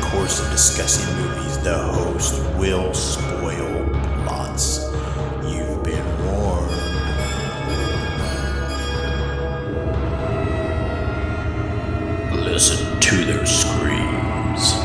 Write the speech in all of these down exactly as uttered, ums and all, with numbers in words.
course of discussing movies, the host will spoil plots. You've been warned. Listen to their screams.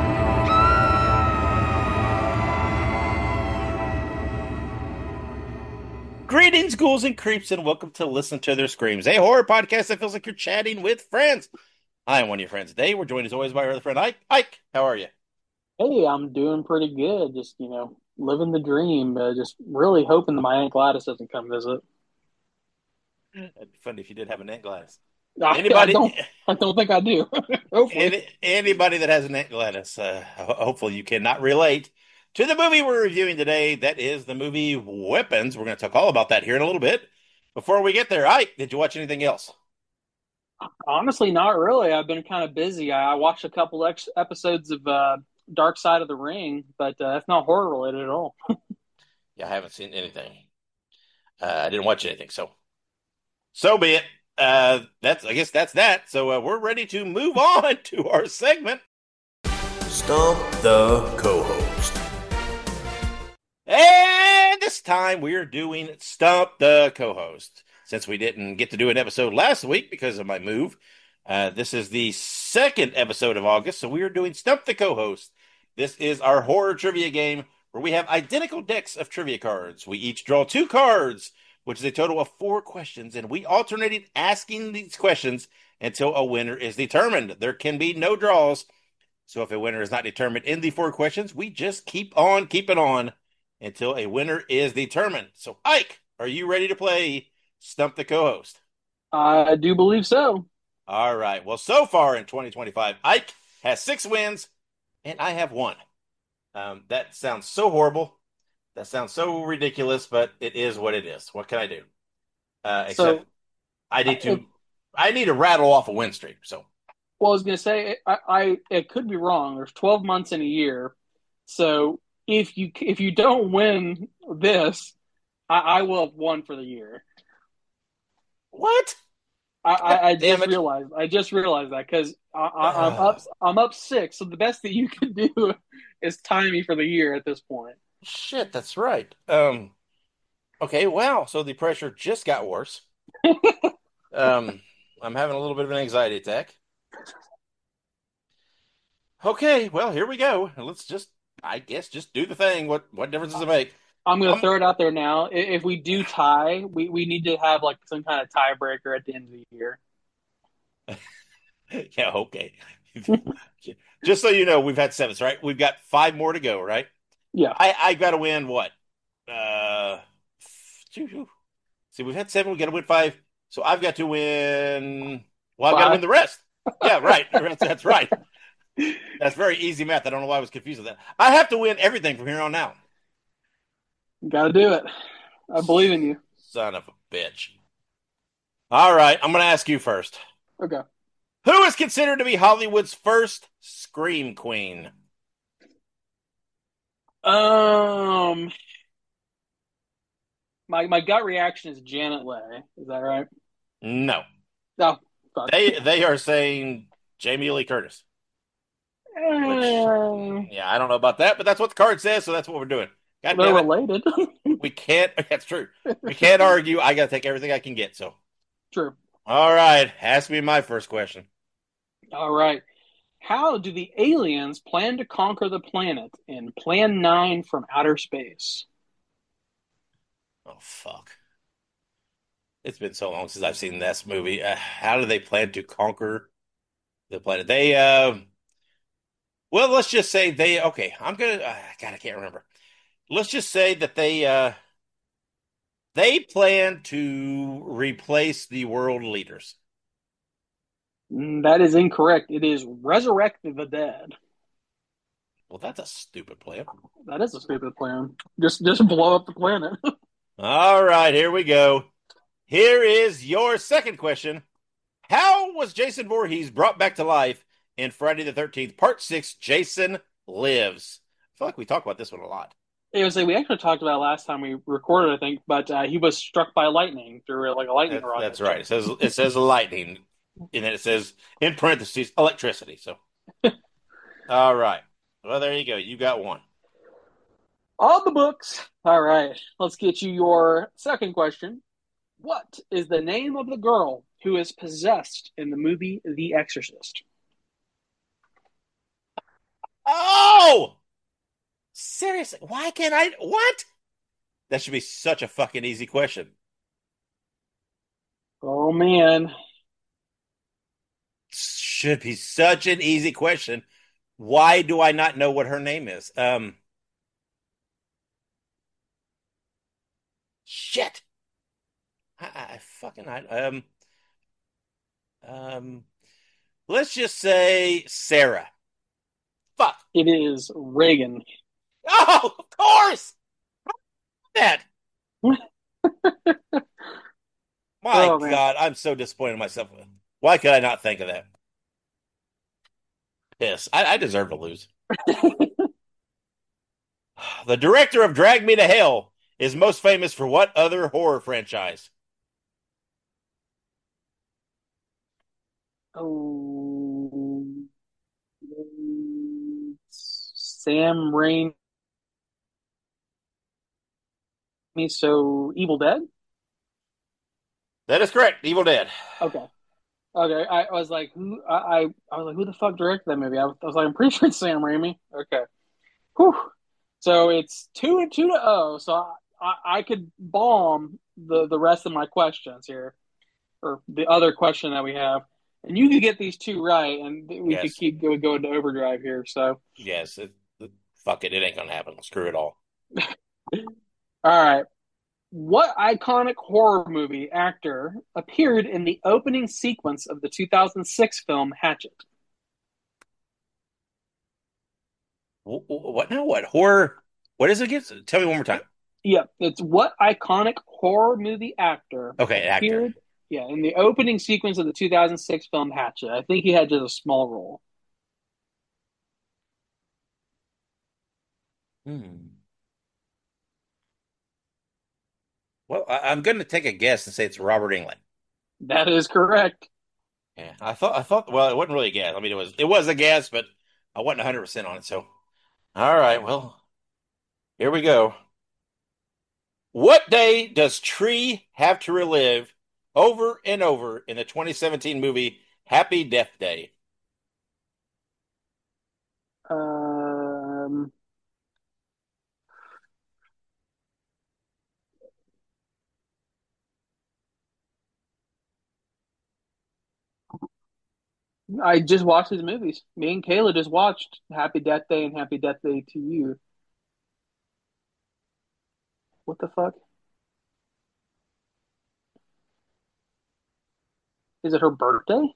Greetings, ghouls and creeps, and welcome to Listen to Their Screams, a horror podcast that feels like you're chatting with friends. I am one of your friends today. We're joined as always by our other friend, Ike. Ike, how are you? Hey, I'm doing pretty good. Just, you know, living the dream. Uh, just really hoping that my Aunt Gladys doesn't come visit. It'd be funny if you did have an Aunt Gladys. I, I Anybody, don't, I don't think I do. Hopefully. any, anybody that has an Aunt Gladys, uh, ho- hopefully you cannot relate to the movie we're reviewing today. That is the movie Weapons. We're going to talk all about that here in a little bit. Before we get there, Ike, did you watch anything else? Honestly, not really. I've been kind of busy. I, I watched a couple ex episodes of uh, Dark Side of the Ring, but uh, that's not horror related at all. Yeah, I haven't seen anything. Uh, I didn't watch anything, so so be it. Uh, that's I guess that's that. So uh, we're ready to move on to our segment. Stump the co-host. And this time we are doing Stump the Co-host. Since we didn't get to do an episode last week because of my move, uh, this is the second episode of August, so we are doing Stump the Co-host. This is our horror trivia game where we have identical decks of trivia cards. We each draw two cards, which is a total of four questions, and we alternated asking these questions until a winner is determined. There can be no draws, so if a winner is not determined in the four questions, we just keep on keeping on until a winner is determined. So, Ike, are you ready to play Stump the Co-host? I do believe so. All right. Well, so far in twenty twenty-five, Ike has six wins, and I have one. Um, that sounds so horrible. That sounds so ridiculous, but it is what it is. What can I do? Uh, except So, I I, need it, to, I need to rattle off a win streak. So, well, I was going to say, I, I it could be wrong. There's twelve months in a year, so if you if you don't win this, I, I will have won for the year. what? I, God I, I damn just it! realized I just realized that because I'm Uh, up I'm up six. So the best that you can do is tie me for the year at this point. shit, that's right. Um, okay, wow. So the pressure just got worse. Um, I'm having a little bit of an anxiety attack. Okay, well, here we go. Let's just, I guess, just do the thing. What what difference does it make? I'm gonna Um, throw it out there now. If we do tie, we, we need to have like some kind of tiebreaker at the end of the year. yeah, okay. Just so you know, we've had seven, right? We've got five more to go, right? Yeah, I I got to win what? Uh, see, we've had seven. We got to win five. So I've got to win. Well, I've got to win five. the rest. Yeah, right. That's, that's right. That's very easy math. I don't know why I was confused with that. I have to win everything from here on out. Got to do it. I believe in you. Son of a bitch. All right, I'm going to ask you first. Okay. Who is considered to be Hollywood's first scream queen? Um, my my gut reaction is Janet Leigh. Is that right? No. Oh, fuck. They they are saying Jamie Lee Curtis, which Eh, yeah, I don't know about that, but that's what the card says, so that's what we're doing. God they're damn it. related. We can't that's true. We can't argue. I got to take everything I can get, so. True. All right, ask me my first question. All right. How do the aliens plan to conquer the planet in Plan nine from Outer Space? Oh fuck. It's been so long since I've seen this movie. Uh, how do they plan to conquer the planet? They uh well, let's just say they okay, I'm going to uh, God, I can't remember. Let's just say that they uh they plan to replace the world leaders. Mm, That is incorrect. It is resurrect the dead. Well, that's a stupid plan. That is a stupid plan. Just just blow up the planet. All right, here we go. Here is your second question. How was Jason Voorhees brought back to life in Friday the thirteenth, Part six, Jason Lives? I feel like we talk about this one a lot. It was like we actually talked about it last time we recorded, I think, but uh, he was struck by lightning through like a lightning That, rod that's that right. It struck says it says lightning, and then it says in parentheses electricity. So, All right. Well, there you go. You got one. On the books. All right. Let's get you your second question. What is the name of the girl who is possessed in the movie The Exorcist? Oh! Seriously, why can't I? What? That should be such a fucking easy question. Oh man. Should be such an easy question. Why do I not know what her name is? Um, shit. I, I fucking I um um. Let's just say Sarah. Fuck. It is Reagan. Oh, of course. That. My Oh man. God, I'm so disappointed in myself. Why could I not think of that? Yes, I, I deserve to lose. The director of Drag Me to Hell is most famous for what other horror franchise? Oh, Sam Raimi. So Evil Dead. That is correct. Evil Dead. Okay. Okay. I, I was like, who? I, I I was like, who the fuck directed that movie? I was, I was like, I'm pretty sure it's Sam Raimi. Okay. Whew. So it's two and two to oh. So I, I, I could bomb the the rest of my questions here, or the other question that we have, and you could get these two right, and we could Yes. keep going go into overdrive here. So Yes. It, fuck it. It ain't gonna happen. Screw it all. all right. What iconic horror movie actor appeared in the opening sequence of the two thousand six film Hatchet? What now? What horror? What is it again? Tell me one more time. Yep, it's what iconic horror movie actor Okay, actor. appeared, yeah, in the opening sequence of the two thousand six film Hatchet. I think he had just a small role. Hmm. Well, I, I'm going to take a guess and say it's Robert Englund. That is correct. Yeah, I thought. I thought. Well, it wasn't really a guess. I mean, it was. It was a guess, but I wasn't one hundred percent on it. So, all right. Well, here we go. What day does Tree have to relive over and over in the twenty seventeen movie Happy Death Day? Um, I just watched these movies. Me and Kayla just watched Happy Death Day and Happy Death Day to You. What the fuck? Is it her birthday?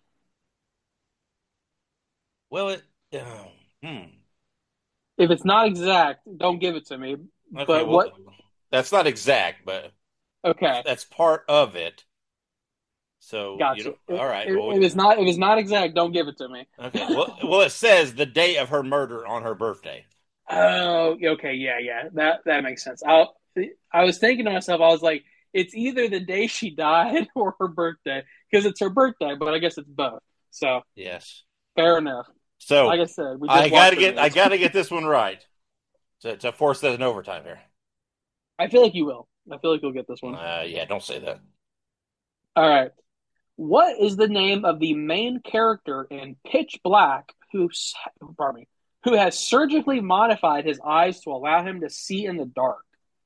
Well, it. Uh, hmm. If it's not exact, don't give it to me. Okay. But Well, what? that's not exact, but Okay, that's part of it. So you gotcha. know. If, All right. Well, if it's not if it's not exact, don't give it to me. okay. Well, well, it says the day of her murder on her birthday. Oh, okay, yeah, yeah. That that makes sense. I I was thinking to myself, I was like, it's either the day she died or her birthday because it's her birthday, but I guess it's both. So Yes. fair enough. So Like I said, we I just gotta watched the get. I movies. gotta get this one right to to force that in overtime here. I feel like you will. I feel like you'll get this one. Uh, yeah. Don't say that. All right. What is the name of the main character in Pitch Black who, pardon me, who has surgically modified his eyes to allow him to see in the dark?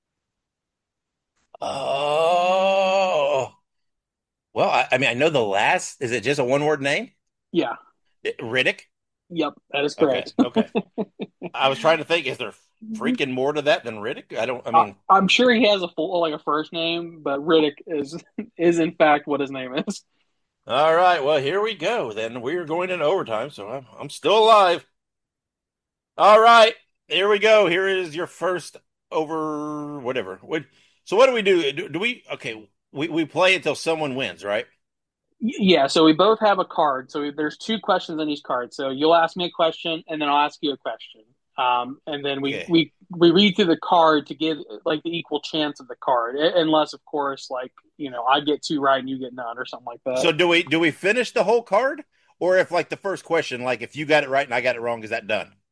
Oh. Well, I, I mean, I know the last. Is it just a one word name? Yeah. Riddick. Yep. That is Okay. correct. Okay. I was trying to think. Is there freaking more to that than Riddick? I don't. I I, mean, I'm sure he has a full like a first name, but Riddick is is in fact what his name is. all right. Well, here we go. Then we're going into overtime, so I'm I'm still alive. All right. Here we go. Here is your first over whatever. What? So what do we do? Do, do we? Okay. We we play until someone wins, right? Yeah, so we both have a card. So we, there's two questions on each card. So you'll ask me a question, and then I'll ask you a question. Um, and then we, Okay. we we read through the card to give like the equal chance of the card, unless of course like you know I get two right and you get none or something like that. So do we do we finish the whole card, or if like the first question, like if you got it right and I got it wrong, is that done?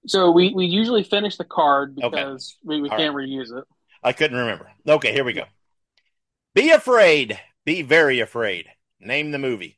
So we, we usually finish the card Okay. because we, we All right. can't reuse it. I couldn't remember. Okay, here we Yeah. go. Be afraid. Be very afraid. Name the movie.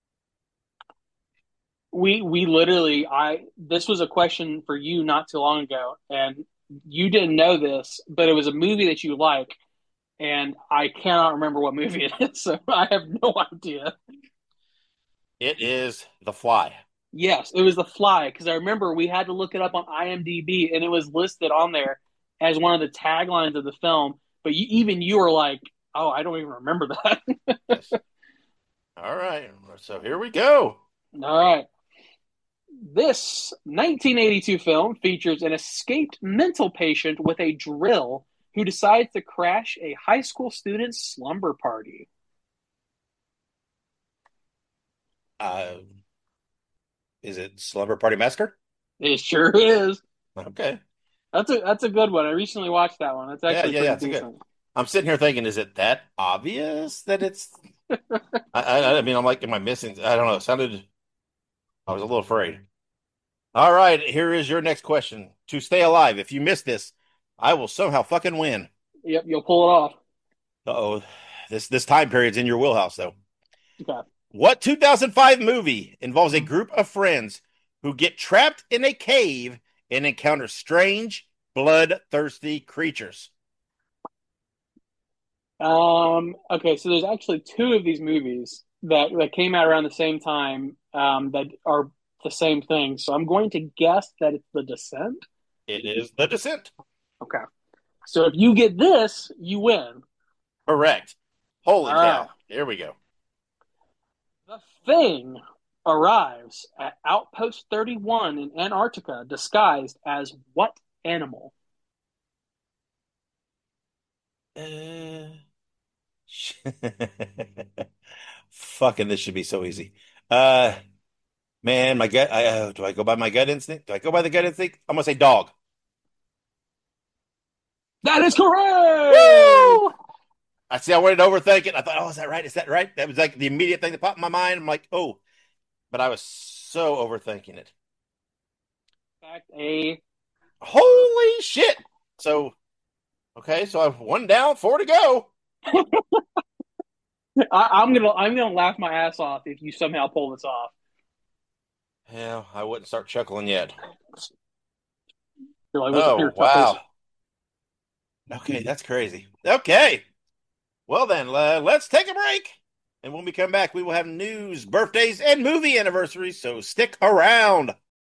We we literally I this was a question for you not too long ago, and you didn't know this, but it was a movie that you like, and I cannot remember what movie it is, so I have no idea. It is The Fly. Yes, it was The Fly because I remember we had to look it up on IMDb, and it was listed on there as one of the taglines of the film. But you, even you were like, "Oh, I don't even remember that." Yes. All right. So here we go. All right. This nineteen eighty-two film features an escaped mental patient with a drill who decides to crash a high school student's slumber party. Uh, is it Slumber Party Massacre? It sure is. Okay. That's a that's a good one. I recently watched that one. It's Yeah, actually yeah, yeah. pretty It's a good. decent. I'm sitting here thinking, is it that obvious that it's? I, I, I mean, I'm like, am I missing? I don't know. It sounded. I was a little afraid. All right, here is your next question. To stay alive, if you miss this, I will somehow fucking win. Yep, you'll pull it off. Uh-oh. This this time period's in your wheelhouse, though. Okay. What two thousand five movie involves a group of friends who get trapped in a cave and encounter strange, bloodthirsty creatures? Um. Okay. So there's actually two of these movies that that came out around the same time. Um. That are the same thing. So I'm going to guess that it's The Descent. It is The Descent. Okay. So if you get this, you win. Correct. Holy All right. cow. Here we go. The Thing arrives at Outpost thirty-one in Antarctica disguised as what animal? Uh, fucking, this should be so easy. Uh, man, my gut. I, uh, do I go by my gut instinct? Do I go by the gut instinct? I'm gonna say dog. That is correct. Woo! I see. I wanted to overthink it. I thought, oh, is that right? Is that right? That was like the immediate thing that popped in my mind. I'm like, oh, but I was so overthinking it. Fact A. Holy shit! So, okay, so I've one down, four to go. I, I'm gonna I'm gonna laugh my ass off if you somehow pull this off. Yeah, I wouldn't start chuckling yet. You're like, listen Oh, here, tuppers. wow. Okay, that's crazy. Okay. Well, then, uh, let's take a break. And when we come back, we will have news, birthdays, and movie anniversaries. So stick around.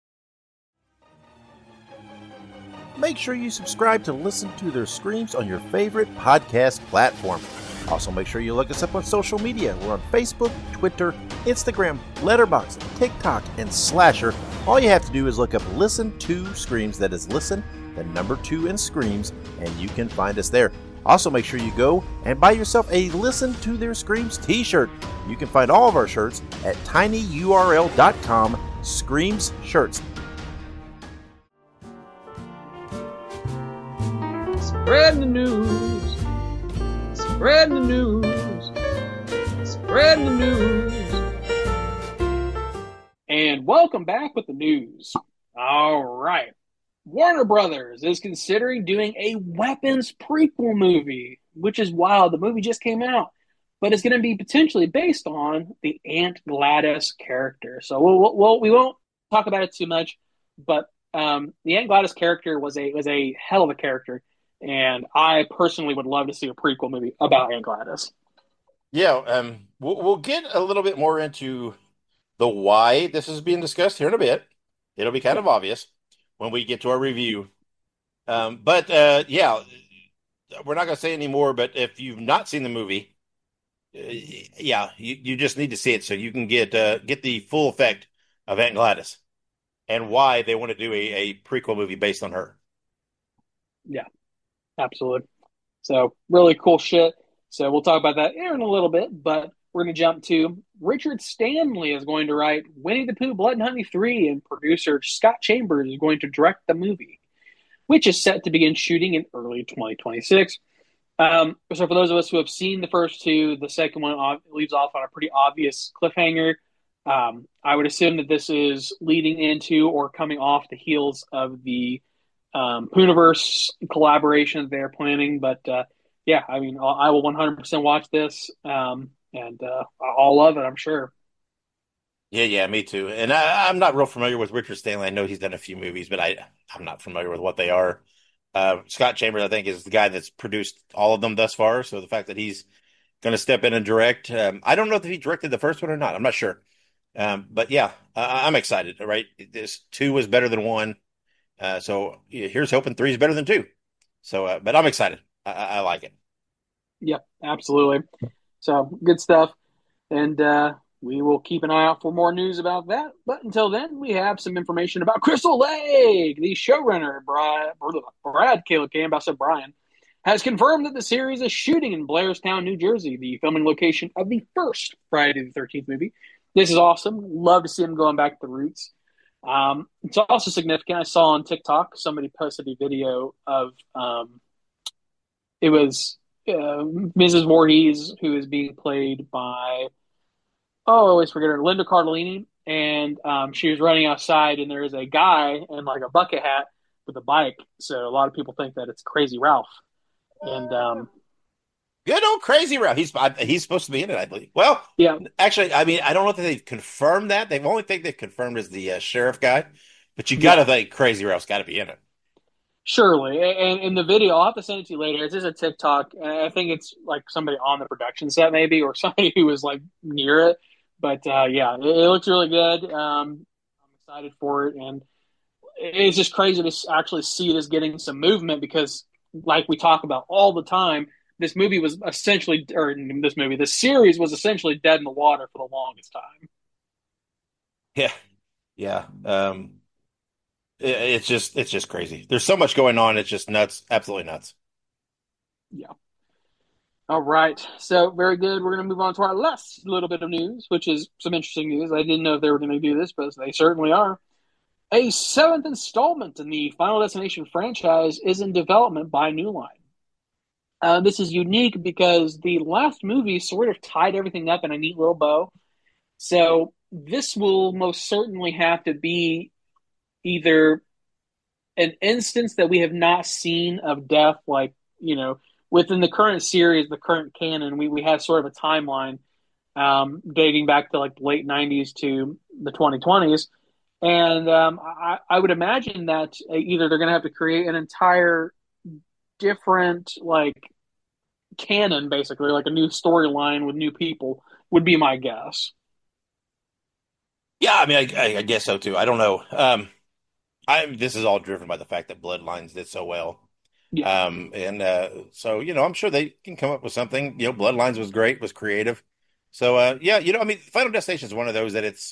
Make sure you subscribe to Listen to Their Screams on your favorite podcast platform. Also, make sure you look us up on social media. We're on Facebook, Twitter, Instagram, Letterboxd, TikTok, and Slasher. All you have to do is look up Listen to Screams. That is Listen, the number two, and Screams, and you can find us there. Also, make sure you go and buy yourself a Listen to Their Screams t-shirt. You can find all of our shirts at tinyurl.com Screams Shirts. Spread the news. Spread the news. Spread the news. And welcome back with the news. All right. Warner Brothers is considering doing a Weapons prequel movie, which is wild. The movie just came out, but it's going to be potentially based on the Aunt Gladys character. So we'll, we'll, we won't talk about it too much, but um, the Aunt Gladys character was a was a hell of a character, and I personally would love to see a prequel movie about Aunt Gladys. Yeah, um, we'll, we'll get a little bit more into the why this is being discussed here in a bit. It'll be kind Yeah. of obvious when we get to our review. Um, but uh, yeah, we're not going to say any more. But if you've not seen the movie, uh, yeah, you, you just need to see it so you can get uh, get the full effect of Aunt Gladys and why they want to do a, a prequel movie based on her. Yeah, absolutely. So really cool shit. So we'll talk about that here in a little bit, but we're going to jump to Richard Stanley is going to write Winnie the Pooh Blood and Honey three, and producer Scott Chambers is going to direct the movie, which is set to begin shooting in early twenty twenty-six. Um, so for those of us who have seen the first two, the second one leaves off on a pretty obvious cliffhanger. Um, I would assume that this is leading into or coming off the heels of the um, Pooniverse collaboration that they're planning. But uh, yeah, I mean, I will one hundred percent watch this, um, and uh, I'll love it, I'm sure. Yeah, yeah, me too. And I, I'm not real familiar with Richard Stanley. I know he's done a few movies, but I I'm not familiar with what they are. Uh, Scott Chambers, I think, is the guy that's produced all of them thus far. So the fact that he's going to step in and direct, um, I don't know if he directed the first one or not. I'm not sure. Um, but yeah, I, I'm excited. Right, this two was better than one. Uh, so yeah, here's hoping three is better than two. So, uh, but I'm excited. I, I like it. Yep, absolutely. So good stuff. And uh, we will keep an eye out for more news about that. But until then, we have some information about Crystal Lake. The showrunner, Brad, Brad Cam, about said Brian, has confirmed that the series is shooting in Blairstown, New Jersey, the filming location of the first Friday the thirteenth movie. This is awesome. Love to see him going back to the roots. Um, it's also significant. I saw on TikTok somebody posted a video of um, it was uh, Missus Voorhees, who is being played by oh, I always forget her, Linda Cardellini, and um, she was running outside, and there is a guy in like a bucket hat with a bike. So a lot of people think that it's Crazy Ralph, and um, Good old Crazy Ralph. He's I, he's supposed to be in it, I believe. Well, yeah, actually, I mean, I don't know if they've confirmed that. They've only think they've confirmed as the uh, sheriff guy, but you got to yeah, think Crazy Ralph's got to be in it. surely. And in the video, I'll have to send it to you later. It's just a TikTok, and I think it's like somebody on the production set, maybe, or somebody who was like near it. But uh, yeah, it, it looks really good. Um, I'm excited for it, and it's just crazy to actually see this getting some movement because, like we talk about all the time, this movie was essentially, or this movie, this series was essentially dead in the water for the longest time. Yeah, yeah. Um, it, it's just it's just crazy. There's so much going on. It's just nuts. Absolutely nuts. Yeah. All right. So very good. We're going to move on to our last little bit of news, which is some interesting news. I didn't know if they were going to do this, but they certainly are. A seventh installment in the Final Destination franchise is in development by New Line. Uh, this is unique because the last movie sort of tied everything up in a neat little bow. So this will most certainly have to be either an instance that we have not seen of death, like, you know, within the current series, the current canon, we, we have sort of a timeline um, dating back to like the late nineties to the twenty twenties. And um, I, I would imagine that either they're going to have to create an entire different, like, canon, basically, like a new storyline with new people, would be my guess. Yeah, I mean, I, I, I guess so too. I don't know. Um, I this is all driven by the fact that Bloodlines did so well. Yeah. Um, and uh, so you know, I'm sure they can come up with something. You know, Bloodlines was great, was creative. So uh, yeah, you know, I mean, Final Destination is one of those that it's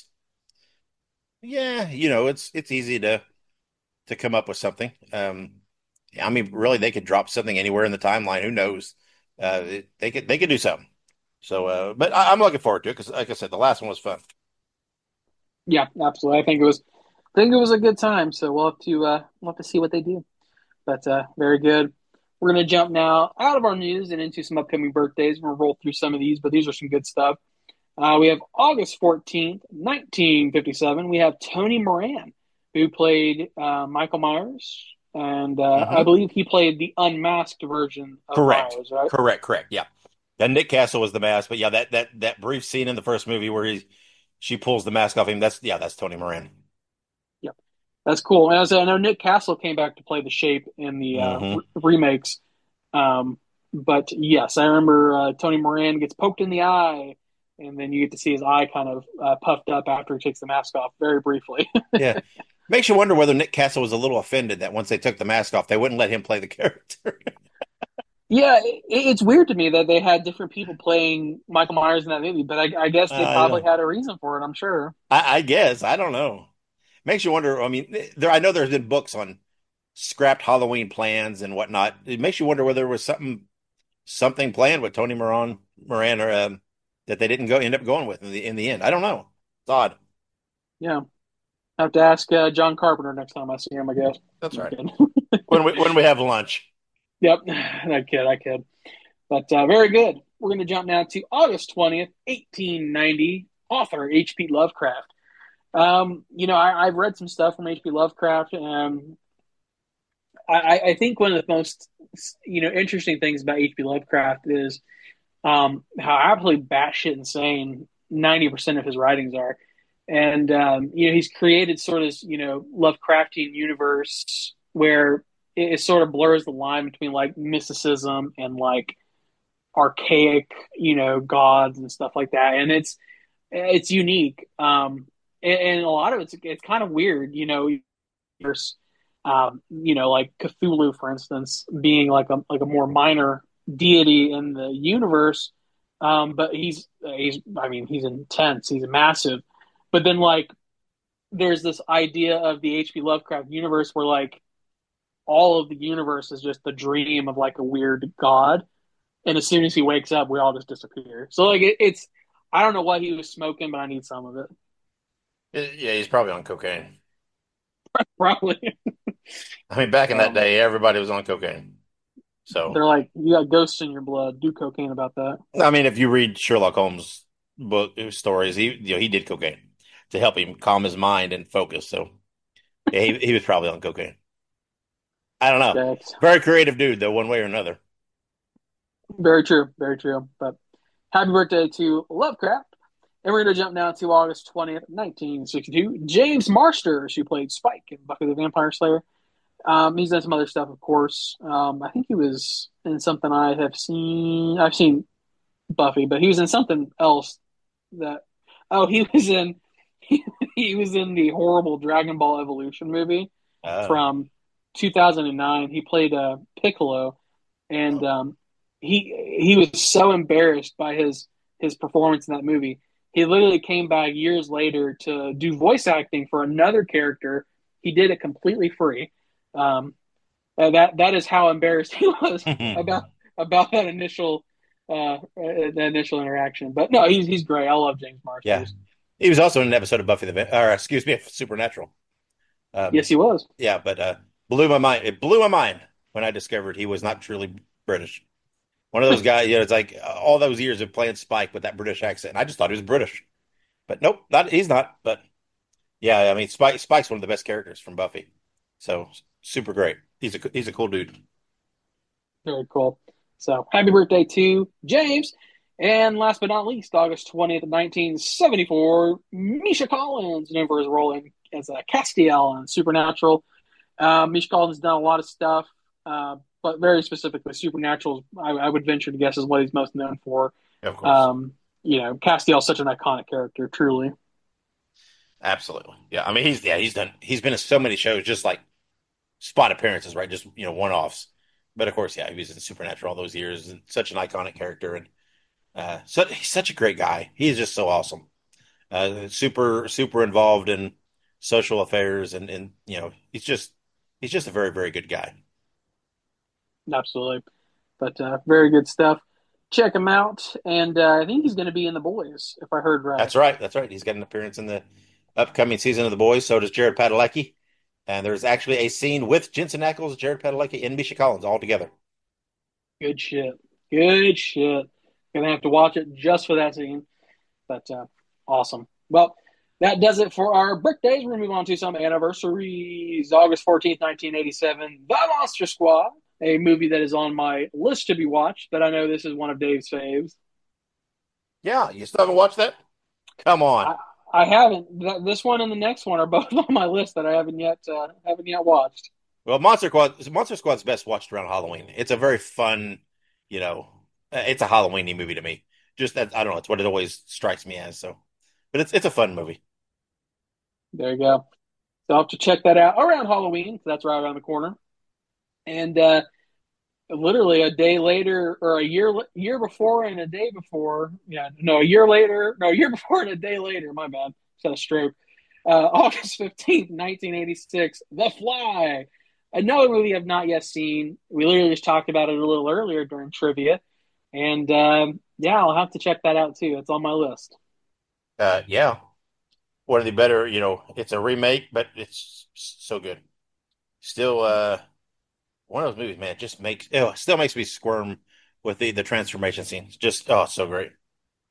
yeah, you know, it's it's easy to to come up with something. Um, I mean, really, they could drop something anywhere in the timeline. Who knows? Uh, it- they could they could do something. So, uh, but I, I'm looking forward to it because, like I said, the last one was fun. Yeah, absolutely. I think it was I think it was a good time. So we'll have to uh, we'll have to see what they do. But uh, very good. We're going to jump now out of our news and into some upcoming birthdays. We're going to roll through some of these, but these are some good stuff. Uh, we have August fourteenth, nineteen fifty-seven. We have Tony Moran, who played uh, Michael Myers. And uh, I Hmm. believe he played the unmasked version of Correct, Myers, right? correct, correct. Yeah, and Nick Castle was the mask, but yeah, that that that brief scene in the first movie where he she pulls the mask off him. That's yeah, that's Tony Moran. Yep. That's cool. And as I know, Nick Castle came back to play the Shape in the uh, Hmm. re- remakes. Um, but yes, I remember uh, Tony Moran gets poked in the eye, and then you get to see his eye kind of uh, puffed up after he takes the mask off very briefly. Yeah, makes you wonder whether Nick Castle was a little offended that once they took the mask off, they wouldn't let him play the character. Yeah, it, it's weird to me that they had different people playing Michael Myers in that movie, but I, I guess they I probably know. had a reason for it, I'm sure. I, I guess I don't know. Makes you wonder. I mean, there I know there's been books on scrapped Halloween plans and whatnot. It makes you wonder whether there was something something planned with Tony Moran Moran or um, that they didn't go end up going with in the in the end. I don't know. It's odd. Yeah. I have to ask uh, John Carpenter next time I see him, I guess. That's Just right. kidding. When we when we have lunch. Yep. I kid, I kid. But uh, very good. We're going to jump now to August twentieth, eighteen ninety. author H P. Lovecraft. Um, you know, I, I've read some stuff from H P. Lovecraft. Um, I, I think one of the most you know interesting things about H P. Lovecraft is um, how absolutely batshit insane ninety percent of his writings are. And, um, you know, he's created sort of, you know, Lovecraftian universe where it, it sort of blurs the line between like mysticism and like archaic, you know, gods and stuff like that. And it's, it's unique. Um, and, and a lot of it's, it's kind of weird, you know, there's, um, you know, like Cthulhu, for instance, being like a, like a more minor deity in the universe. Um, but he's, he's, I mean, he's intense. He's massive. But then like there's this idea of the H P. Lovecraft universe where like all of the universe is just the dream of like a weird god, and as soon as he wakes up, we all just disappear. So like it, it's I don't know what he was smoking, but I need some of it. Yeah, he's probably on cocaine. Probably. I mean, back in that um, day, everybody was on cocaine. So, they're like, you got ghosts in your blood. Do cocaine about that. I mean, if you read Sherlock Holmes book stories, he you know he did cocaine to help him calm his mind and focus. So, yeah, he he was probably on cocaine. I don't know. That's Very creative dude, though, one way or another. very true. Very true. But happy birthday to Lovecraft. And we're going to jump now to August twentieth, nineteen sixty-two. James Marsters, who played Spike in Buffy the Vampire Slayer. Um, he's done some other stuff, of course. Um, I think he was in something I have seen. I've seen Buffy, but he was in something else that. Oh, he was in. He, he was in the horrible Dragon Ball Evolution movie Oh. from two thousand nine. He played uh, Piccolo, and Oh. um, he he was so embarrassed by his his performance in that movie. He literally came back years later to do voice acting for another character. He did it completely free. Um, uh, that that is how embarrassed he was about about that initial uh, uh, the initial interaction. But no, he's he's great. I love James Yeah. Marsters. He was also in an episode of Buffy the Vampire, or excuse me, Supernatural. Yes, Um, he was. yeah, but uh, blew my mind. It blew my mind when I discovered he was not truly British. One of those guys, you know, it's like uh, all those years of playing Spike with that British accent. I just thought he was British, but nope, not he's not. But yeah, I mean, Spike Spike's one of the best characters from Buffy, so super great. He's a he's a cool dude. Very cool. So happy birthday to James. And last but not least, August twentieth, nineteen seventy-four, Misha Collins, known for his role in, as a Castiel in Supernatural. Uh, Misha Collins has done a lot of stuff, uh, but very specifically, Supernatural, I, I would venture to guess, is what he's most known for. Of course, Um, you know, Castiel is such an iconic character, truly. absolutely. Yeah, I mean, he's yeah he's done he's been in so many shows, just like spot appearances, right? Just you know one offs. But of course, yeah, he was in Supernatural all those years, and such an iconic character, and uh, so he's such a great guy. He is just so awesome. Uh, super super involved in social affairs, and and you know he's just he's just a very very good guy. Absolutely. But uh, very good stuff. Check him out. And uh, I think he's going to be in The Boys, if I heard right. That's right. That's right. He's got an appearance in the upcoming season of The Boys. So does Jared Padalecki. And there's actually a scene with Jensen Ackles, Jared Padalecki, and Misha Collins all together. Good shit. Good shit. Gonna have to watch it just for that scene. But uh, awesome. Well, that does it for our birthdays. We're gonna move on to some anniversaries. August fourteenth, nineteen eighty-seven, The Monster Squad, a movie that is on my list to be watched, but I know this is one of Dave's faves. Yeah, you still haven't watched that? Come on. I, I haven't. This one and the next one are both on my list that I haven't yet uh, haven't yet watched. Well, Monster Squad, Monster Squad's best watched around Halloween. It's a very fun, you know, uh, it's a Halloweeny movie to me. Just that I don't know, it's what it always strikes me as. So, but it's it's a fun movie. There you go. So I'll have to check that out around Halloween because that's right around the corner. And uh, literally a day later, or a year year before and a day before, yeah, no, a year later, no, a year before and a day later. My bad, just had a stroke. Uh, August fifteenth, nineteen eighty six, The Fly. Another movie I've not yet seen. We literally just talked about it a little earlier during trivia, and um, yeah, I'll have to check that out too. It's on my list. Uh, yeah, one of the better, you know, it's a remake, but it's so good. Still, uh, one of those movies, man, just makes, oh, it still makes me squirm with the the transformation scenes. Just, oh, it's so great.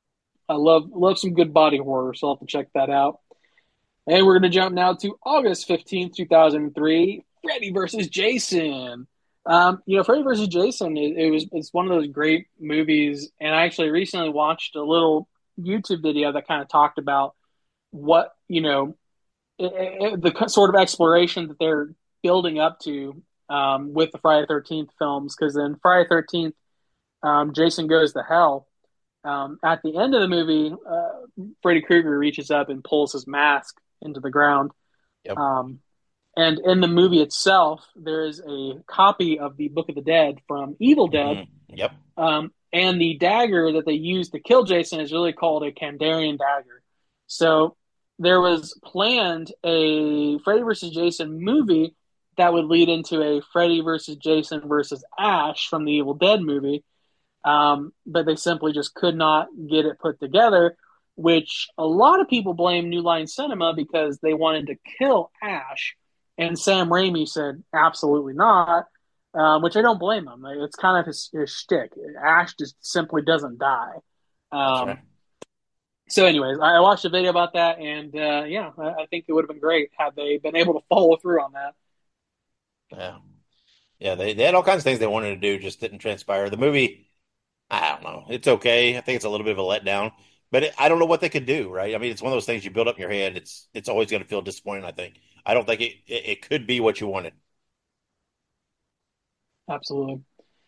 I love love some good body horror, so I'll have to check that out. And we're going to jump now to August fifteenth, two thousand three, Freddy versus Jason. Um, you know, Freddy versus Jason, it, it was it's one of those great movies. And I actually recently watched a little YouTube video that kind of talked about what, you know, it, it, the sort of exploration that they're building up to um, with the Friday the thirteenth films. Because then Friday the thirteenth, um, Jason Goes to Hell. Um, at the end of the movie, uh, Freddy Krueger reaches up and pulls his mask into the ground. Yep. Um, and in the movie itself, there is a copy of the Book of the Dead from Evil Dead. Mm-hmm. Yep. Um, and the dagger that they used to kill Jason is really called a Kandarian dagger. So there was planned a Freddy versus Jason movie that would lead into a Freddy versus Jason versus Ash from the Evil Dead movie. Um, but they simply just could not get it put together, which a lot of people blame New Line Cinema because they wanted to kill Ash. And Sam Raimi said, absolutely not, um, which I don't blame him. It's kind of his, his shtick. Ash just simply doesn't die. Um, right. So anyways, I watched a video about that, and uh, yeah, I, I think it would have been great had they been able to follow through on that. Yeah. Yeah, they, they had all kinds of things they wanted to do, just didn't transpire. The movie, I don't know. It's okay. I think it's a little bit of a letdown, but it, I don't know what they could do, right? I mean, it's one of those things you build up in your head. It's it's always going to feel disappointing, I think. I don't think it, it, it could be what you wanted. Absolutely.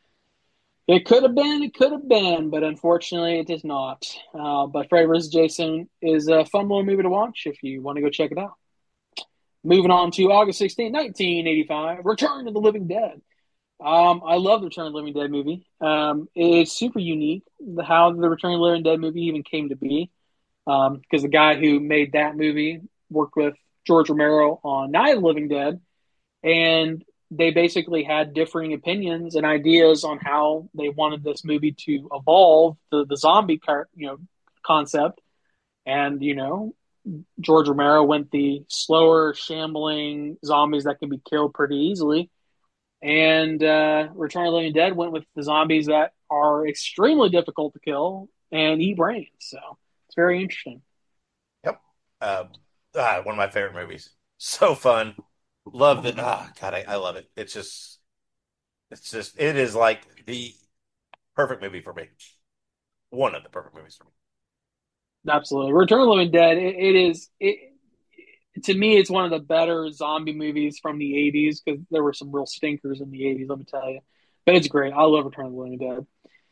It could have been, it could have been, but unfortunately it is not. Uh, but Freddy versus. Jason is a fun little movie to watch if you want to go check it out. Moving on to August sixteenth, nineteen eighty-five, Return of the Living Dead. Um, I love the Return of the Living Dead movie. Um, it's super unique how the Return of the Living Dead movie even came to be. Because um, the guy who made that movie worked with George Romero on Night of the Living Dead, and they basically had differing opinions and ideas on how they wanted this movie to evolve the the zombie car, you know concept. And you know, George Romero went the slower, shambling zombies that can be killed pretty easily. And uh, Return of the Living Dead went with the zombies that are extremely difficult to kill and eat brains. So it's very interesting. Yep. Uh, ah, one of my favorite movies. So fun. Love it. Ah, God, I, I love it. It's just, it's just, it is like the perfect movie for me. One of the perfect movies for me. Absolutely. Return of the Living Dead, it, it is, it, to me, it's one of the better zombie movies from the eighties because there were some real stinkers in the eighties, let me tell you. But it's great. I love Return of the Living Dead.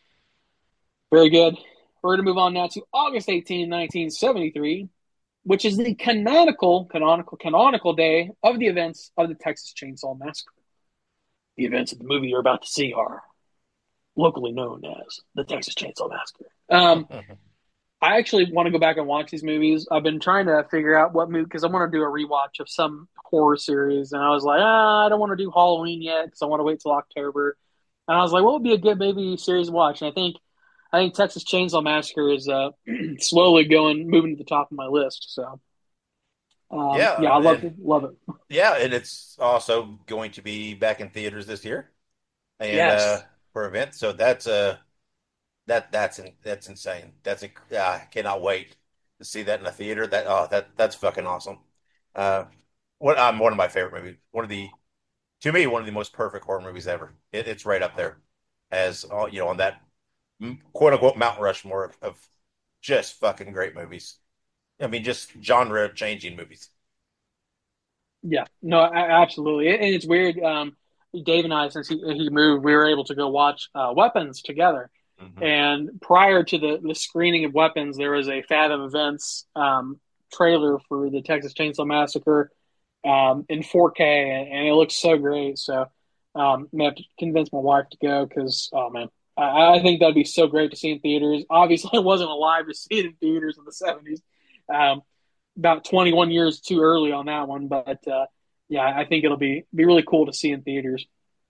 Very good. We're going to move on now to August eighteenth, nineteen seventy-three, which is the canonical, canonical, canonical day of the events of the Texas Chainsaw Massacre. The events of the movie you're about to see are locally known as the Texas Chainsaw Massacre. Um, I actually want to go back and watch these movies. I've been trying to figure out what movie, because I want to do a rewatch of some horror series, and I was like, ah, I don't want to do Halloween yet because I want to wait till October. And I was like, what would be a good maybe series to watch? And I think I think Texas Chainsaw Massacre is uh, slowly going, moving to the top of my list. So, um, yeah, yeah, I love and, it. Love it. Yeah, and it's also going to be back in theaters this year, and Yes. uh, for events. So that's uh that that's that's insane. That's a, I cannot wait to see that in the theater. That oh that that's fucking awesome. Uh, what um, one of my favorite movies. One of the to me one of the most perfect horror movies ever. It, it's right up there as all you know on that quote unquote Mount Rushmore of, of just fucking great movies. I mean, just genre changing movies. Yeah, no, I, absolutely. And it's weird. Um, Dave and I, since he, he moved, we were able to go watch uh, Weapons together. Mm-hmm. And prior to the, the screening of Weapons, there was a Fathom Events um, trailer for the Texas Chainsaw Massacre um, in four K, and, and it looks so great. So um, I have to convince my wife to go because, oh man, I, I think that'd be so great to see in theaters. Obviously, I wasn't alive to see it in theaters in the seventies. Um, about twenty-one years too early on that one, but uh, yeah, I think it'll be be really cool to see in theaters.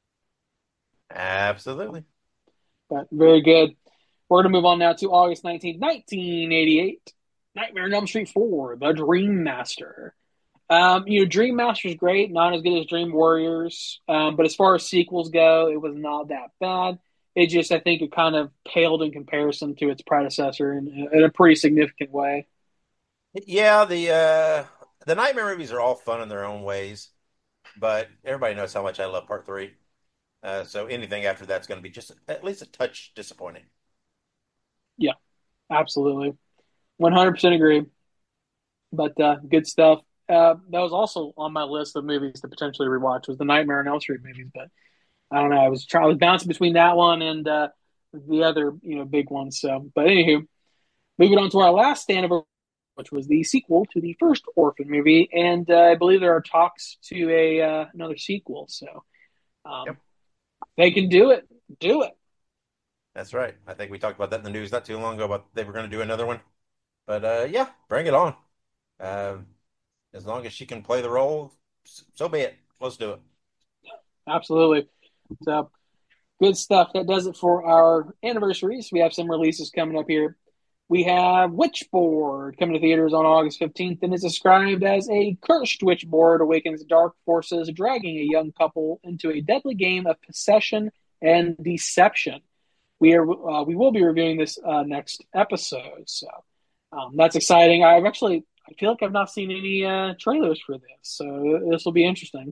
Absolutely. But very good. We're going to move on now to August nineteenth, nineteen eighty-eight. Nightmare on Elm Street four, The Dream Master. Um, you know, Dream Master is great, not as good as Dream Warriors. Um, but as far as sequels go, it was not that bad. It just, I think, it kind of paled in comparison to its predecessor in, in a pretty significant way. Yeah, the uh, the Nightmare movies are all fun in their own ways, but everybody knows how much I love Part Three. Uh, so anything after that's going to be just at least a touch disappointing. Yeah, absolutely. one hundred percent agree. But uh, good stuff. Uh, that was also on my list of movies to potentially rewatch was the Nightmare on Elm Street movies. But I don't know. I was trying, I was bouncing between that one and uh, the other, you know, big ones. So, but anywho, moving on to our last anniversary, which was the sequel to the first Orphan movie, and uh, I believe there are talks to a uh, another sequel. So, um, Yep. they can do it. Do it. That's right. I think we talked about that in the news not too long ago about they were going to do another one. But uh, yeah, bring it on. Um, as long as she can play the role, so be it. Let's do it. Absolutely. So, good stuff. That does it for our anniversaries. We have some releases coming up here. We have Witchboard coming to theaters on August fifteenth, and is described as a cursed witchboard awakens dark forces, dragging a young couple into a deadly game of possession and deception. We are uh, we will be reviewing this uh, next episode, so um, that's exciting. I've actually I feel like I've not seen any uh, trailers for this, so this will be interesting.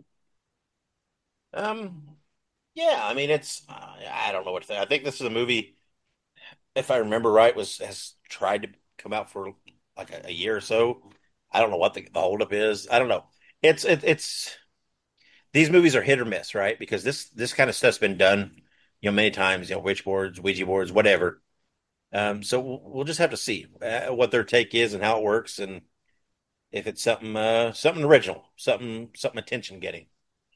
Um, yeah, I mean it's uh, I don't know what to think. I think this is a movie, if I remember right, was has tried to come out for like a, a year or so. I don't know what the, the holdup is. I don't know. It's it, it's these movies are hit or miss, right? Because this this kind of stuff's been done, you know, many times. You know, witch boards, Ouija boards, whatever. Um, so we'll, we'll just have to see uh, what their take is and how it works, and if it's something uh something original, something something attention getting.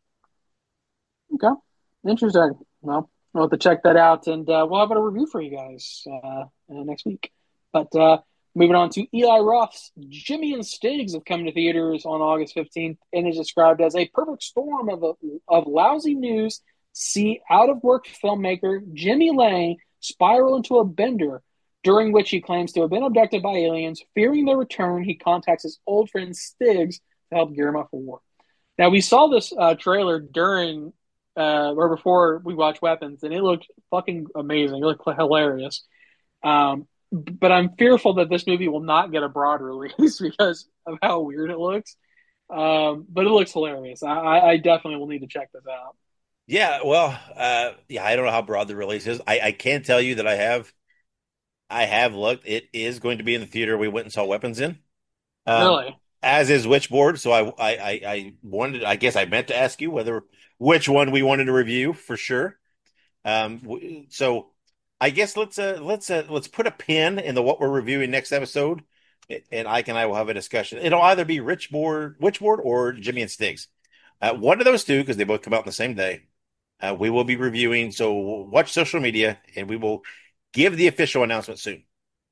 Okay, interesting. Well, we'll have to check that out, and uh, we'll have a review for you guys uh, uh, next week. But uh, moving on to Eli Roth's Jimmy and Stiggs have come to theaters on August fifteenth and is described as a perfect storm of, a, of lousy news. See out-of-work filmmaker Jimmy Lang spiral into a bender, during which he claims to have been abducted by aliens. Fearing their return, he contacts his old friend Stiggs to help gear him up for war. Now, we saw this uh, trailer during uh, or before we watched Weapons, and it looked fucking amazing. It looked hilarious. Um, but I'm fearful that this movie will not get a broad release because of how weird it looks. Um, but it looks hilarious. I, I definitely will need to check this out. Yeah, well, uh, yeah, I don't know how broad the release is. I, I can tell you that I have, I have looked. It is going to be in the theater we went and saw Weapons in, um, Really? as is Witchboard. So I, I, I, I wanted, I guess I meant to ask you whether which one we wanted to review for sure. Um, w- so I guess let's uh, let's uh, let's put a pin in the what we're reviewing next episode, and Ike and I will have a discussion. It'll either be Richboard, Witchboard, or Jimmy and Stiggs. Uh, one of those two, because they both come out on the same day. Uh, we will be reviewing. So watch social media, and we will give the official announcement soon.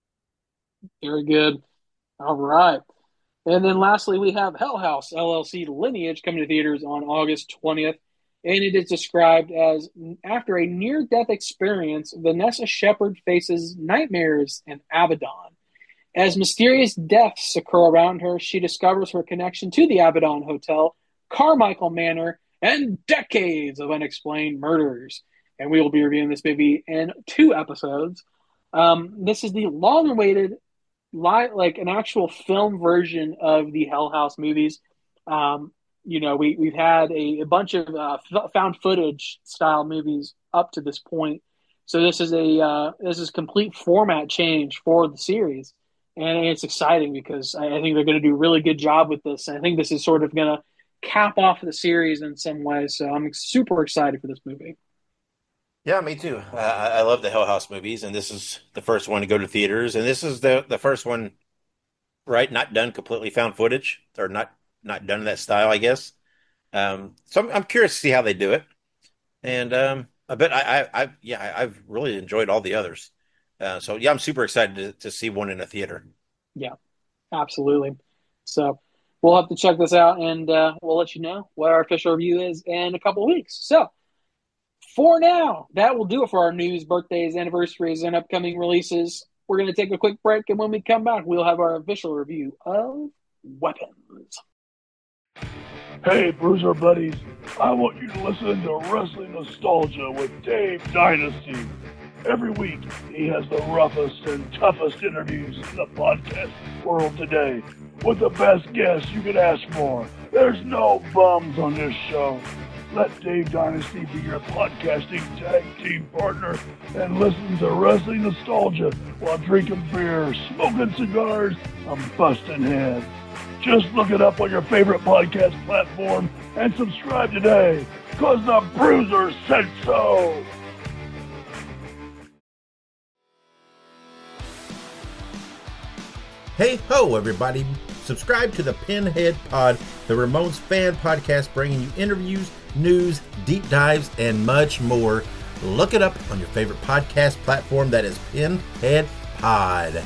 Very good. All right. And then lastly, we have Hell House L L C Lineage coming to theaters on August twentieth. And it is described as after a near death experience, Vanessa Shepard faces nightmares in Abaddon. As mysterious deaths occur around her, she discovers her connection to the Abaddon Hotel, Carmichael Manor, and decades of unexplained murders. And we will be reviewing this movie in two episodes. Um, this is the long-awaited, li- like an actual film version of the Hell House movies. Um, you know, we we've had a, a bunch of uh, f- found footage style movies up to this point. So this is a uh, this is complete format change for the series, and it's exciting because I, I think they're going to do a really good job with this. And I think this is sort of going to cap off the series in some way. So I'm super excited for this movie. Yeah, me too. Uh, I I love the Hell House movies, and this is the first one to go to theaters, and this is the the first one, right? Not done completely found footage, or not not done in that style, I guess. Um, so I'm, I'm curious to see how they do it, and um, I bet I, I, I yeah, I, I've really enjoyed all the others. Uh, so yeah, I'm super excited to, to see one in a theater. Yeah, absolutely. So we'll have to check this out, and uh, we'll let you know what our official review is in a couple of weeks. So for now, that will do it for our news, birthdays, anniversaries, and upcoming releases. We're going to take a quick break, and when we come back, we'll have our official review of Weapons. Hey, Bruiser buddies. I want you to listen to Wrestling Nostalgia with Dave Dynasty. Every week, he has the roughest and toughest interviews in the podcast world today, with the best guests you could ask for. There's no bums on this show. Let Dave Dynasty be your podcasting tag team partner and listen to Wrestling Nostalgia while drinking beer, smoking cigars, and busting heads. Just look it up on your favorite podcast platform and subscribe today, cause the Bruiser said so! Hey ho, everybody. Subscribe to the Pinhead Pod, the Ramones fan podcast bringing you interviews, news, deep dives, and much more. Look it up on your favorite podcast platform. That is Pinhead Pod.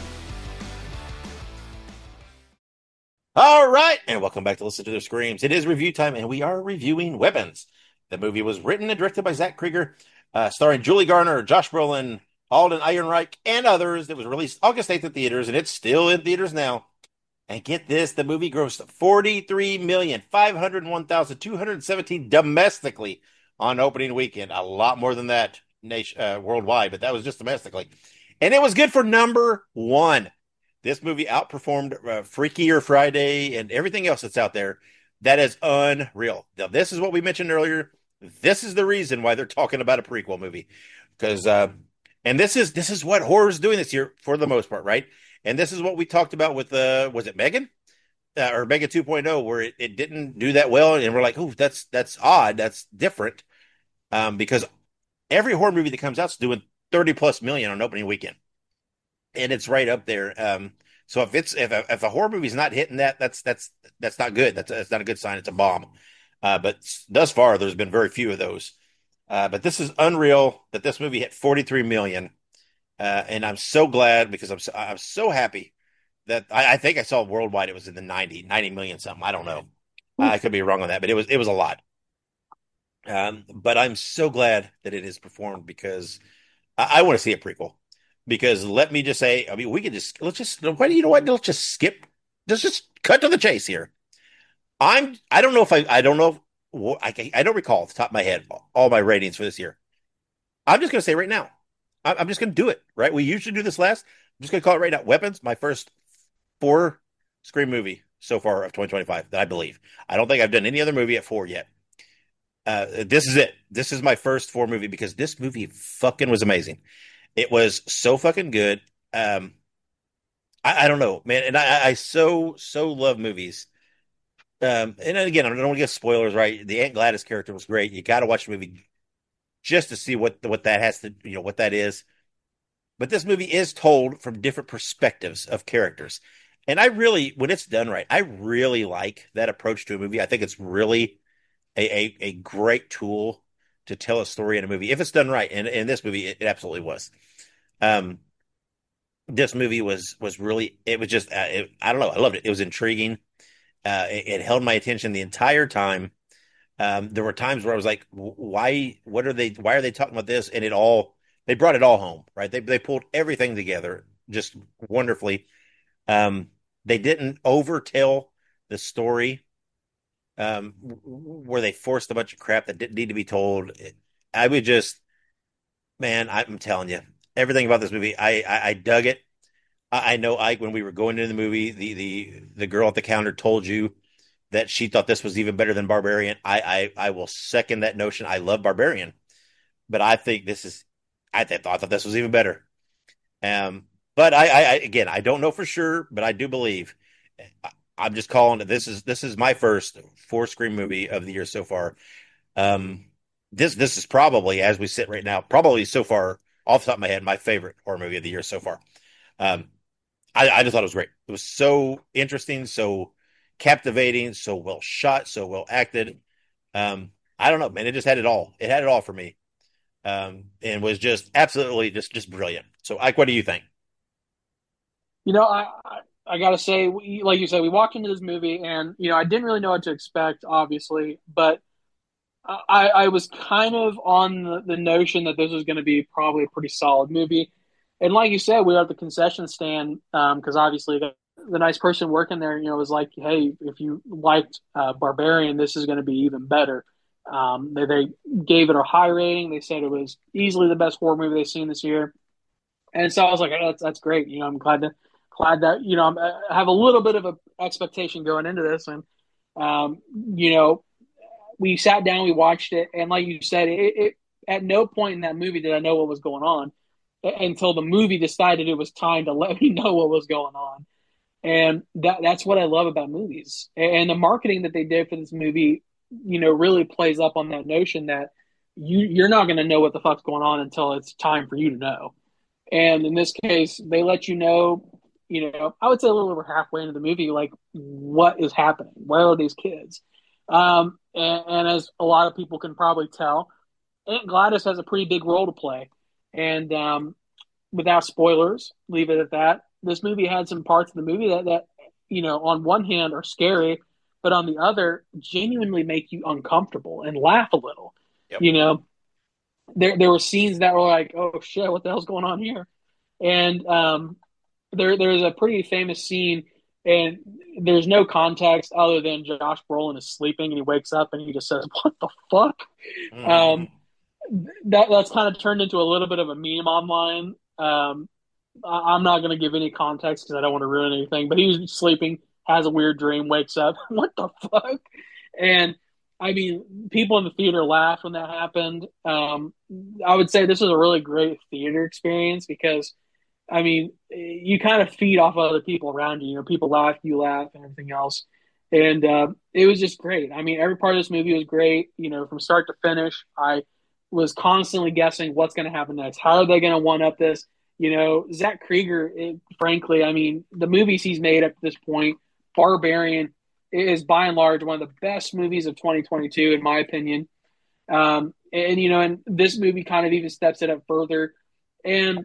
All right, and welcome back to Listen to the Screams. It is review time, and we are reviewing Weapons. The movie was written and directed by Zach Krieger, uh, starring Julie Garner, Josh Brolin, Alden Ehrenreich, and others. It was released August eighth at theaters, and it's still in theaters now. And get this, the movie grossed forty-three million five hundred one thousand two hundred seventeen domestically on opening weekend. A lot more than that nation, uh, worldwide, but that was just domestically. And it was good for number one. This movie outperformed uh, Freakier Friday and everything else that's out there. That is unreal. Now, this is what we mentioned earlier. This is the reason why they're talking about a prequel movie. Because, uh, and this is this is what horror's doing this year for the most part, right? And this is what we talked about with, uh, was it Megan? Uh, or Megan two point oh, where it, it didn't do that well. And we're like, oh, that's that's odd. That's different. Um, because every horror movie that comes out is doing thirty plus million on opening weekend. And it's right up there. Um, so if it's if a, if a horror movie's not hitting that, that's that's that's not good. That's, that's not a good sign. It's a bomb. Uh, but thus far, there's been very few of those. Uh, but this is unreal that this movie hit forty-three million. Uh, and I'm so glad because I'm so, I'm so happy that I, I think I saw worldwide it was in the ninety, ninety million something. I don't know. I could be wrong on that, but it was it was a lot. Um, but I'm so glad that it is performed because I, I want to see a prequel. Because let me just say, I mean, we could just let's just why do you know what? Let's just skip. Let's just cut to the chase here. I'm I don't know if I I don't know if, I I don't recall off the top of my head all my ratings for this year. I'm just gonna say right now. I'm just going to do it, right? We usually do this last. I'm just going to call it right now. Weapons, my first four Scream movie so far of twenty twenty-five that I believe. I don't think I've done any other movie at four yet. Uh, this is it. This is my first four movie because this movie fucking was amazing. It was so fucking good. Um, I, I don't know, man. And I, I so, so love movies. Um, and again, I don't want to get spoilers, right? The Aunt Gladys character was great. You got to watch the movie just to see what what that has to, you know, what that is. But this movie is told from different perspectives of characters. And I really, when it's done right, I really like that approach to a movie. I think it's really a, a, a great tool to tell a story in a movie if it's done right. And in this movie, it, it absolutely was. Um, this movie was was really, it was just, uh, it, I don't know, I loved it. It was intriguing. Uh, it, it held my attention the entire time. Um, there were times where I was like, why, what are they, why are they talking about this? And it all, they brought it all home, right? They, they pulled everything together just wonderfully. Um, they didn't overtell the story, um, where they forced a bunch of crap that didn't need to be told. I would just, man, I'm telling you, everything about this movie, I, I, I dug it. I, I know, Ike, when we were going into the movie, the, the, the girl at the counter told you that she thought this was even better than Barbarian. I, I, I will second that notion. I love Barbarian, but I think this is, I, th- I thought this was even better. Um, but I, I, again, I don't know for sure, but I do believe. I, I'm just calling it. This is this is my first four Scream movie of the year so far. Um, this this is probably, as we sit right now, probably so far off the top of my head, my favorite horror movie of the year so far. Um, I, I just thought it was great. It was so interesting, so captivating, so well shot, so well acted. Um, I don't know, man. It just had it all. It had it all for me, um, and was just absolutely just just brilliant. So, Ike, what do you think? You know, I I, I gotta say, we, like you said, we walked into this movie, and you know, I didn't really know what to expect, obviously, but I I was kind of on the, the notion that this was going to be probably a pretty solid movie. And like you said, we were at the concession stand because um, obviously the, the nice person working there, you know, was like, "Hey, if you liked uh, Barbarian, this is going to be even better." Um, they, they gave it a high rating. They said it was easily the best horror movie they've seen this year. And so I was like, hey, that's that's great. You know, I'm glad to glad that you know I'm, I have a little bit of a expectation going into this, and um, you know, we sat down, we watched it, and like you said, it, it at no point in that movie did I know what was going on until the movie decided it was time to let me know what was going on. And that that's what I love about movies. And the marketing that they did for this movie, you know, really plays up on that notion that you you're not going to know what the fuck's going on until it's time for you to know. And in this case, they let you know, you know, I would say a little over halfway into the movie, like what is happening? Where are these kids? Um, and, and as a lot of people can probably tell, Aunt Gladys has a pretty big role to play. And um, without spoilers, leave it at that. This movie had some parts of the movie that, that, you know, on one hand are scary, but on the other, genuinely make you uncomfortable and laugh a little. Yep. You know, there there were scenes that were like, oh shit, what the hell's going on here? And um, there there's a pretty famous scene, and there's no context other than Josh Brolin is sleeping and he wakes up and he just says, "What the fuck?" Mm. Um, that that's kind of turned into a little bit of a meme online. Um, I, I'm not going to give any context because I don't want to ruin anything. But he was sleeping, has a weird dream, wakes up, what the fuck? And I mean, people in the theater laughed when that happened. Um, I would say this was a really great theater experience because, I mean, you kind of feed off other people around you. You know, people laugh, you laugh, and everything else. And uh, it was just great. I mean, every part of this movie was great. You know, from start to finish, I was constantly guessing what's going to happen next. How are they going to one-up this? You know, Zach Krieger, it, frankly, I mean, the movies he's made up to this point, Barbarian, is by and large one of the best movies of twenty twenty-two, in my opinion. Um, and, you know, and this movie kind of even steps it up further. And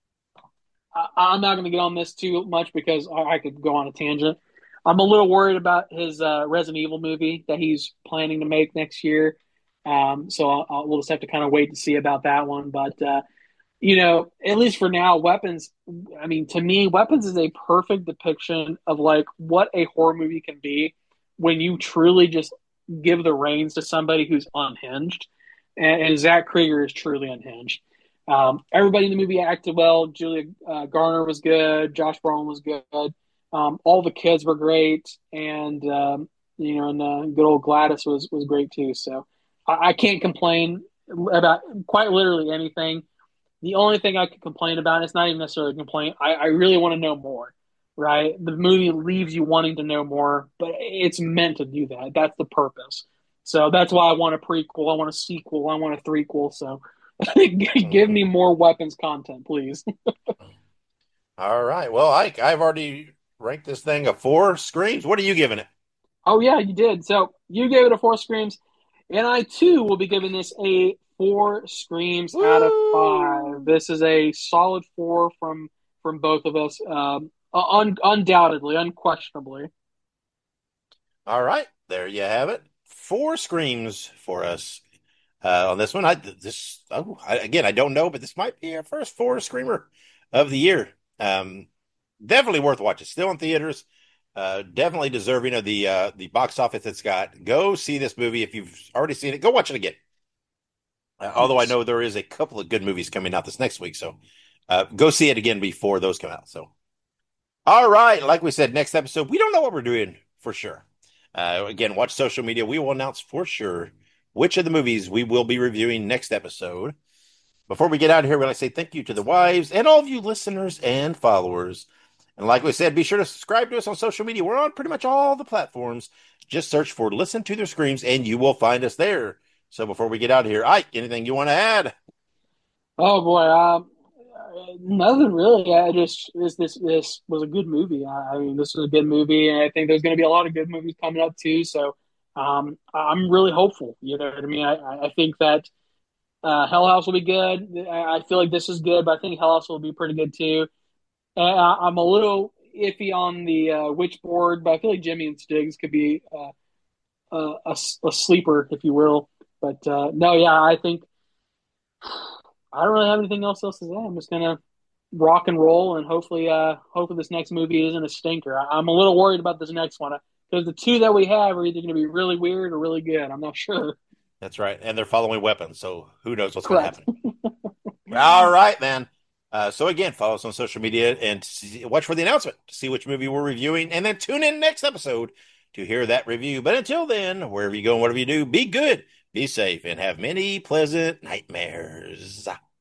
I, I'm not going to get on this too much because I, I could go on a tangent. I'm a little worried about his uh, Resident Evil movie that he's planning to make next year. Um, so I'll, I'll, we'll just have to kind of wait to see about that one. But, uh, you know, at least for now, Weapons, I mean, to me, Weapons is a perfect depiction of like what a horror movie can be when you truly just give the reins to somebody who's unhinged. And, and Zach Krieger is truly unhinged. Um, everybody in the movie acted well. Julia uh, Garner was good. Josh Brolin was good. Um, all the kids were great. And, um, you know, and uh, good old Gladys was, was great too. So I, I can't complain about quite literally anything. The only thing I could complain about, it's not even necessarily a complaint, I, I really want to know more, right? The movie leaves you wanting to know more, but it's meant to do that. That's the purpose. So that's why I want a prequel, I want a sequel, I want a threequel. So give me more Weapons content, please. All right. Well, Ike, I've already ranked this thing a four screams. What are you giving it? Oh, yeah, you did. So you gave it a four screams, and I, too, will be giving this a four screams Woo! Out of five. This is a solid four from from both of us, um, un- undoubtedly, unquestionably. All right, there you have it. Four screams for us uh, on this one. I this oh, I, again, I don't know, but this might be our first four screamer of the year. Um, definitely worth watching. Still in theaters. Uh, definitely deserving of the uh, the box office it's got. Go see this movie if you've already seen it. Go watch it again. Uh, although I know there is a couple of good movies coming out this next week, so uh, go see it again before those come out. So, all right, like we said, next episode, we don't know what we're doing for sure. Uh, again, watch social media. We will announce for sure which of the movies we will be reviewing next episode. Before we get out of here, we'd like to say thank you to the wives and all of you listeners and followers. And like we said, be sure to subscribe to us on social media. We're on pretty much all the platforms. Just search for Listen to Their Screams, and you will find us there. So before we get out of here, Ike, anything you want to add? Oh boy, um, nothing really. I just this this this was a good movie. I mean, this was a good movie, and I think there's going to be a lot of good movies coming up too. So um, I'm really hopeful. You know what I mean? I, I think that uh, Hell House will be good. I feel like this is good, but I think Hell House will be pretty good too. And I, I'm a little iffy on the uh, Witchboard, but I feel like Jimmy and Stiggs could be uh, a, a, a sleeper, if you will. But uh, no, yeah, I think I don't really have anything else else to say. I'm just gonna rock and roll, and hopefully, uh, hopefully this next movie isn't a stinker. I, I'm a little worried about this next one because the two that we have are either going to be really weird or really good. I'm not sure. That's right. And they're following weapons, so who knows what's going to Correct. happen. All right, man. Uh, so again, follow us on social media and see, watch for the announcement to see which movie we're reviewing, and then tune in next episode to hear that review. But until then, wherever you go and whatever you do, be good, be safe, and have many pleasant nightmares.